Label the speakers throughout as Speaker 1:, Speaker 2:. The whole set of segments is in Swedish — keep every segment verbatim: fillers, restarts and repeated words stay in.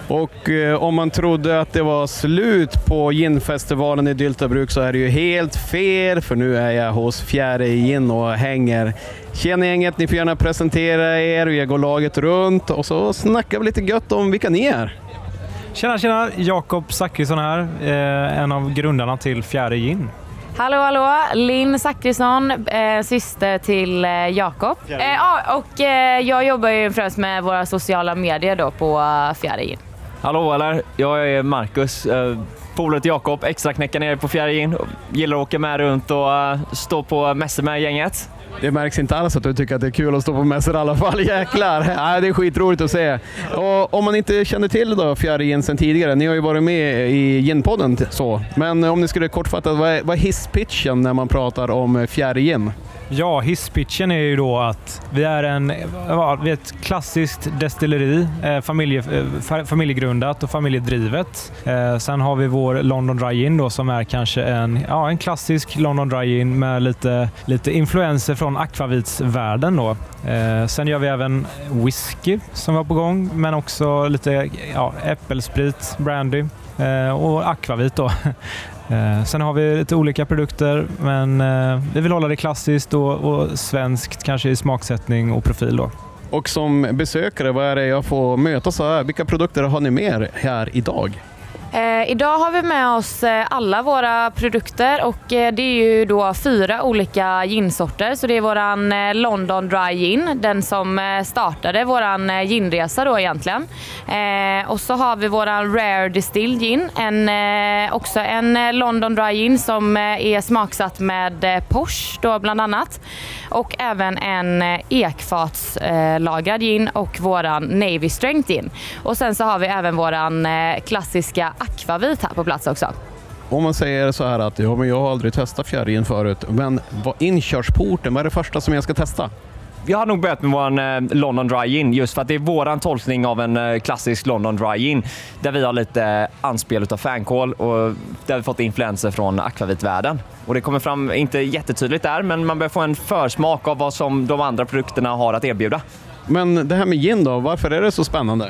Speaker 1: Och eh, om man trodde att det var slut på ginfestivalen i Dyltabruk så är det ju helt fel, för nu är jag hos Fjäre Gin och hänger. Tjena gänget, ni får gärna presentera er, vi går laget runt och så snackar vi lite gött om vilka ni är.
Speaker 2: Tjena, tjena! Jakob Zachrisson här, eh, en av grundarna till Fjäre Gin.
Speaker 3: Hallå, hallå! Linn Zachrisson, eh, syster till eh, Jakob. Eh, ja, och eh, jag jobbar ju främst med våra sociala medier då på uh, Fjäre Gin.
Speaker 4: Hallå eller, jag är Marcus, eh, polare till Jakob, extra knäcka nere på Fjäre Gin. Gillar att åka med runt och uh, stå på mässor med gänget.
Speaker 1: Det märks inte alls att du tycker att det är kul att stå på mässor i alla fall, jäklar. Nej, det är skitroligt att se. Och om man inte känner till då Fjäre Gin sedan tidigare, ni har ju varit med i Ginpodden så. Men om ni skulle kortfattat, vad är, vad är hisspitchen när man pratar om Fjäre Gin?
Speaker 2: Ja, hisspitchen är ju då att vi är, en, ja, vi är ett klassiskt destilleri, eh, familje, eh, familjegrundat och familjedrivet. Eh, sen har vi vår London Dry Gin då, som är kanske en, ja, en klassisk London Dry Gin med lite, lite influenser från akvavitsvärlden då. Eh, sen gör vi även whisky som var på gång, men också lite ja, äppelsprit, brandy eh, och akvavit då. Eh, sen har vi lite olika produkter, men eh, vi vill hålla det klassiskt och, och svenskt kanske i smaksättning och profil då.
Speaker 1: Och som besökare, vad är det jag får möta så här? Vilka produkter har ni med här idag?
Speaker 3: Eh, idag har vi med oss eh, alla våra produkter och eh, det är ju då fyra olika ginsorter. Så det är våran eh, London Dry Gin, den som eh, startade våran eh, ginresa då egentligen. Eh, och så har vi våran Rare Distilled Gin, en, eh, också en eh, London Dry Gin som eh, är smaksatt med eh, Porsche då bland annat. Och även en eh, ekfatslagrad eh, gin och våran Navy Strength Gin. Och sen så har vi även våran eh, klassiska akvavit här på plats också.
Speaker 1: Om man säger så här att ja, men jag har aldrig testat Fjäre Gin förut, men vad inkörsporten, vad är det första som jag ska testa?
Speaker 4: Jag har nog börjat med vår eh, London Dry Gin just för att det är våran tolkning av en eh, klassisk London Dry Gin där vi har lite eh, anspel utav fänkål och där vi fått influenser från akvavitvärlden. Och det kommer fram, inte jättetydligt där, men man börjar få en försmak av vad som de andra produkterna har att erbjuda.
Speaker 1: Men det här med gin då, varför är det så spännande?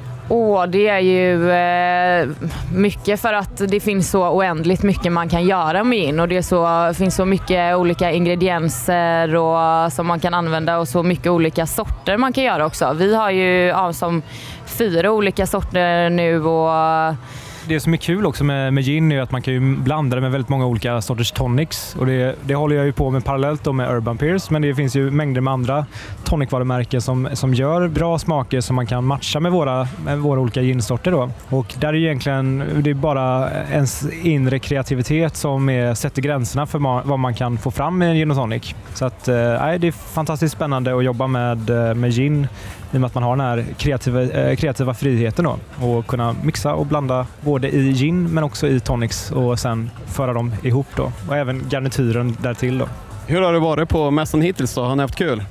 Speaker 3: Åh, det är ju eh, mycket för att det finns så oändligt mycket man kan göra med gin och det är så, finns så mycket olika ingredienser och, som man kan använda och så mycket olika sorter man kan göra också. Vi har ju ja, som fyra olika sorter nu och
Speaker 2: Det som är kul också med, med gin är att man kan ju blanda det med väldigt många olika sorters tonics. Och det, det håller jag ju på med parallellt då med Urban Pears. Men det finns ju mängder med andra tonicvarumärken som, som gör bra smaker som man kan matcha med våra, med våra olika ginsorter då. Och där är ju egentligen det är bara ens inre kreativitet som är, sätter gränserna för ma- vad man kan få fram med en gin och tonic. Så att, eh, det är fantastiskt spännande att jobba med, med gin i och med att man har den här kreativa, eh, kreativa friheten då. Och kunna mixa och blanda både i gin men också i tonics och sen föra dem ihop då. Och även garnityren där till då.
Speaker 1: Hur har det varit på mässan hittills då? Har ni haft kul?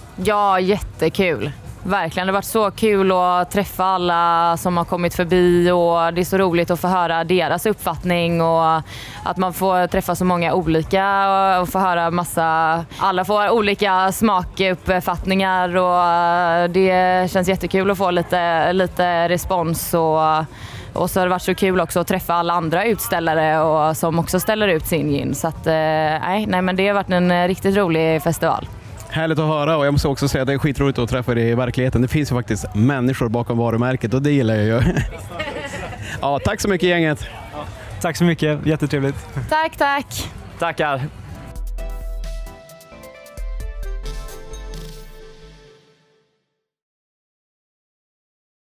Speaker 3: ja, jättekul. Verkligen, det har varit så kul att träffa alla som har kommit förbi och det är så roligt att få höra deras uppfattning och att man får träffa så många olika och få höra massa, alla får olika smakuppfattningar och det känns jättekul att få lite, lite respons och, och så har det varit så kul också att träffa alla andra utställare och som också ställer ut sin gin så att nej, nej men det har varit en riktigt rolig festival.
Speaker 1: Härligt att höra och jag måste också säga att det är skitroligt att träffa dig i verkligheten. Det finns ju faktiskt människor bakom varumärket och det gillar jag ju. Ja, tack så mycket gänget.
Speaker 2: Tack så mycket, jättetrevligt.
Speaker 3: Tack, tack.
Speaker 4: Tackar.